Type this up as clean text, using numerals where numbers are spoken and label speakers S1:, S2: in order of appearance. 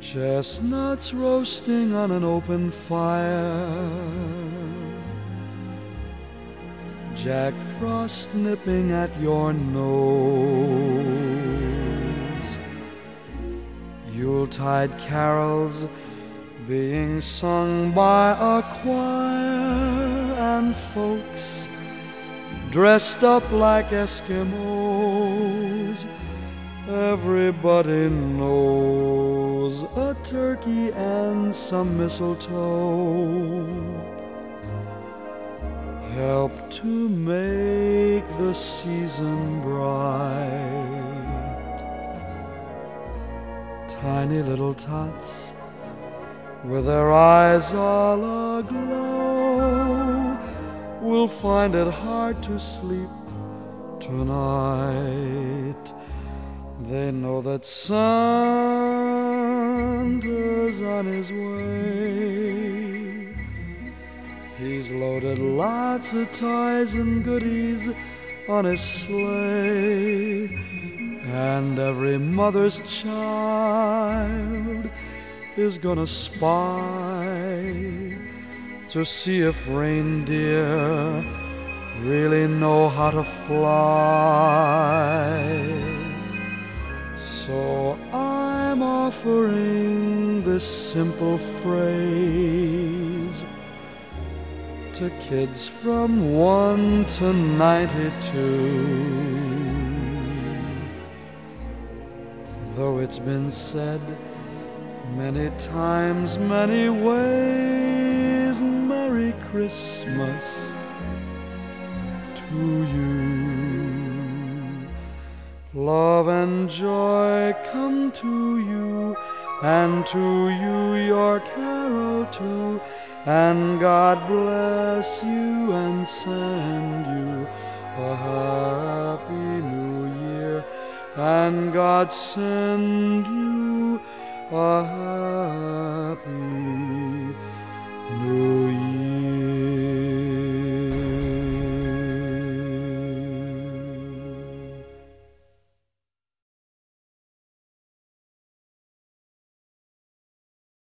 S1: Chestnuts roasting on an open fire, Jack Frost nipping at your nose, Yuletide carols being sung by a choir, and folks dressed up like Eskimos. Everybody knows a turkey and some mistletoe help to make the season bright. Tiny little tots with their eyes all aglow will find it hard to sleep tonight. They know that Santa's on his way. He's loaded lots of toys and goodies on his sleigh, and every mother's child is gonna spy to see if reindeer really know how to fly. So I'm offering this simple phrase to kids from 1 to 92. Though it's been said many times, many ways, Merry Christmas to you. Love and joy come to you, and to you your carol too, and God bless you and send you a happy new year, and God send you a happy new